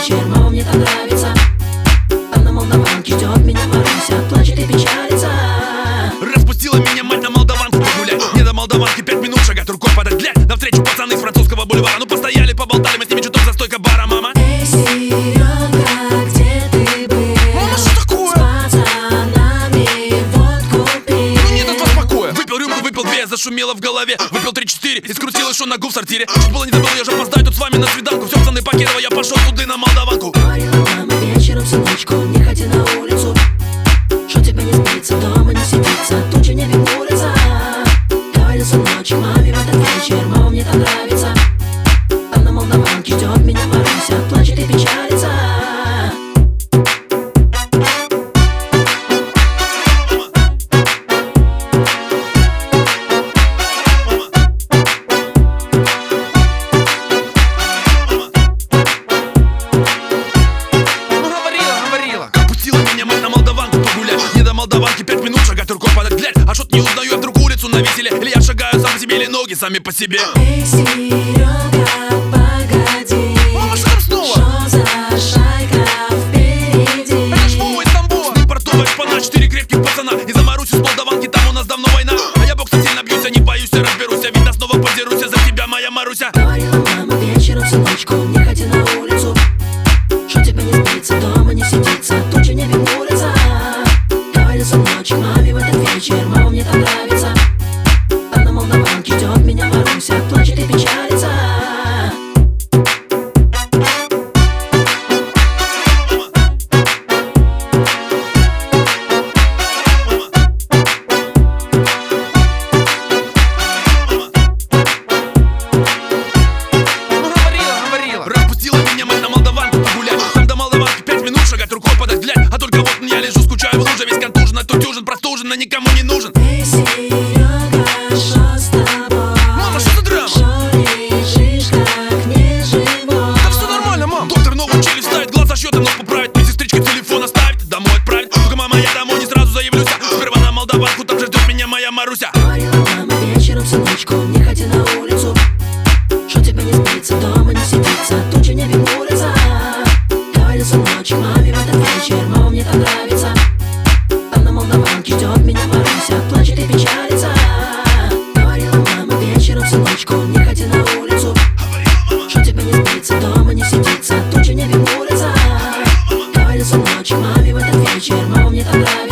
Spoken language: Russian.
вечер, мама, мне так нравится. Там на Молдаванке ждет меня Маруся, плачет и печалится. Распустила меня мать на Молдаванку погулять. Мне до Молдаванки 5 минут шагать, рукой подать, глядь. Навстречу пацаны с французского бульвара. Ну постояли, поболтали, мы с ними чуток за стойкой бара, мама. Эй, Серёга, где ты был? Мама, что такое? С пацанами водку пил. Ну нет от вас покоя. Выпил рюмку, выпил две, зашумело в голове. Выпил 3-4 и скрутил еще ногу в сортире. Чуть было не забыл, я же опоздаю тут с вами на свиданку. Все, пацаны, покидывай, я пошел туда на Молдаванку. Говорила мама вечером, сыночку, не ходи на улицу. Что тебе не спится, дома не сидится, тучи не улица. Говорил сыночек маме в этот вечер, мама, мне так нравится. Там на Молдаванке ждет меня Маруся, плачет и печалится. Молдаванки 5 минут шагать, рукой подать, глядь. А что-то не узнаю я вдруг улицу на веселе. Или я шагаю сам по себе, или ноги сами по себе. Эй, Серёга, погоди. Мама, что там снова? Что за шайка впереди? Это ж Вова из Тамбова. С ним портовая шпана, 4 крепких пацана. И за Марусю с Молдаванки, там у нас давно война. А я боксом сильно бьюсь, я не боюсь, я разберусь. Я видно снова подерусь за тебя, моя Маруся. Говорила мама вечером, сыночку, не ходи на улицу. Что тебе не спится, дома не сидится, тучи не улица. Сыночек, маме в этот вечер, мама, мне так нравится. Там на Молдаванке ждет меня Маруся, плачет и печалится. Распустила меня мать на Молдаванку погулять. Там до Молдаванки 5 минут шагать, рукой подать, глядь. А только вот я лежу, скучаю в луже, весь контужен, тутюжен, простужен, а никому не нужен. Эй, Серёга, что с тобой? Мама, что за драма? Что лежишь, как неживой? Да все нормально, мам. Доктор новую челюсть ставит, глаз зашьет и нос поправит. Медсестричка телефон оставит, домой отправит. Только, мама, я домой не сразу заявлюсь. Сперва на Молдаванку, там же ждет меня моя Маруся. Говорила мама вечером, сыночку, не ходи на улицу. Что тебе не спится, дома не сидится, тучи не улица. Говорил сыночек маме в этот вечер, мама, мне так нравится. Там на Молдаванке ждет меня Маруся, плачет и печалится. Говорила мама вечером, сыночку, не ходи на улицу. Что тебе не спится, дома не сидится, тучи не улица. Говорил сыночек маме в этот вечер, мама, мне так нравится.